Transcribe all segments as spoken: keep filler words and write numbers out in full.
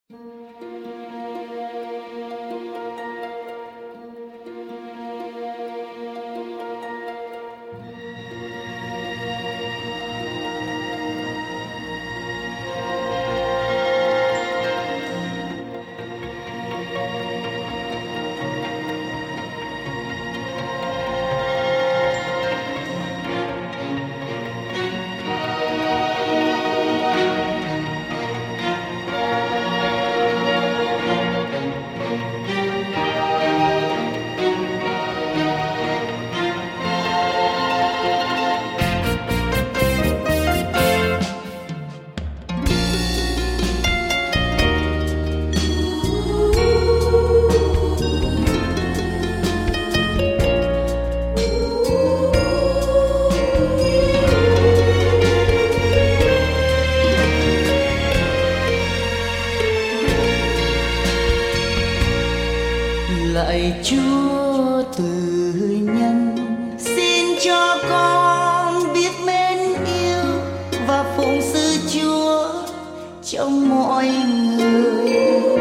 Lạy Chúa từ nhân, xin cho con biết mến yêu và phụng sự Chúa trong mọi người.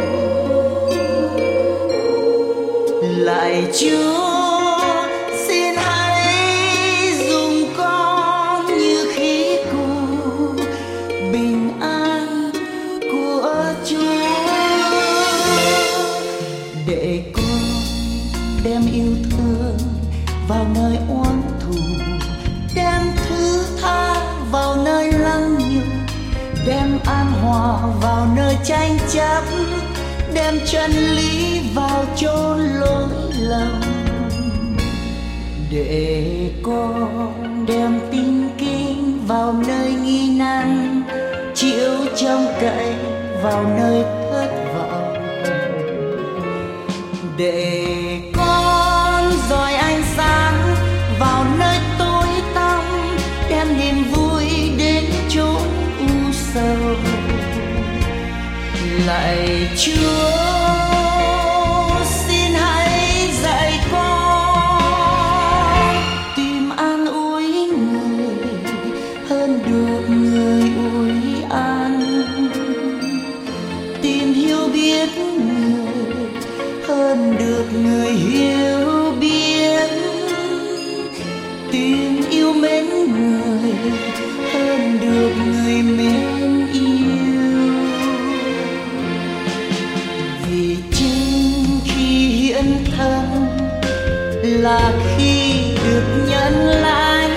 Lạy Chúa, xin hãy dùng con như khí cụ bình an của Chúa, để con đem yêu thương vào nơi oán thù, đem thứ tha vào nơi lăng nhục, đem an hòa vào nơi tranh chấp, đem chân lý vào chốn lỗi lầm, để con đem tin kính vào nơi nghi nan, chịu trông cậy vào nơi thất vọng, để con dọi ánh sáng vào nơi tối tăm, đem niềm vui đến chốn u sầu. Lạy Chúa, xin hãy dạy con tìm an ủi người hơn được người ủi an, tìm hiểu biết người hơn được người hiểu biết, tìm yêu mến người hơn được người mến yêu. Vì chính khi hiện thân là khi được nhận lãnh,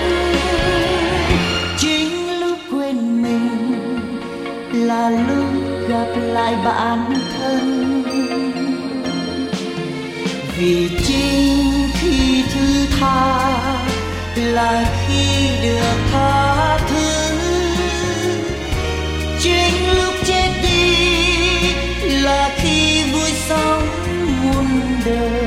chính lúc quên mình là lúc gặp lại bản thân. Vì chính khi thứ tha là khi được tha thứ, chính lúc chết đi là khi vui sống muôn đời.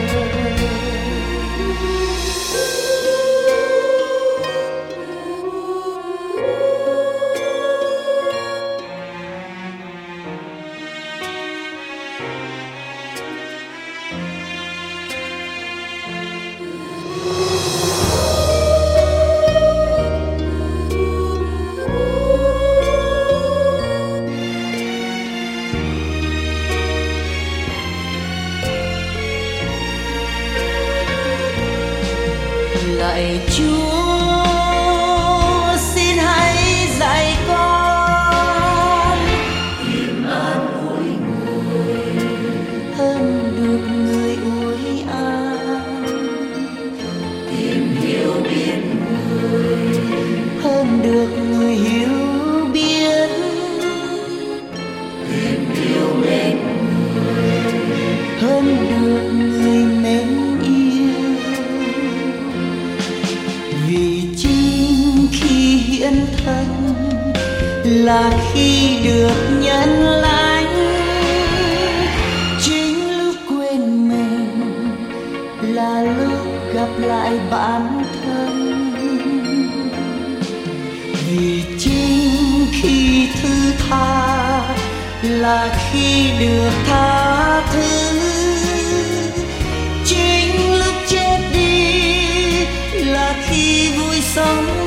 Lạy Chúa, xin hãy dạy con tìm an ủi người hơn được người ủi an, tìm hiểu biết người hơn được người hiểu biết, tìm yêu mến người hơn được người mến yêu. Vì chính khi hiện thân là khi được nhận lãnh, chính lúc quên mình là lúc gặp lại bản thân. Vì chính khi thứ tha là khi được tha thứ, chính lúc chết đi là khi vui sống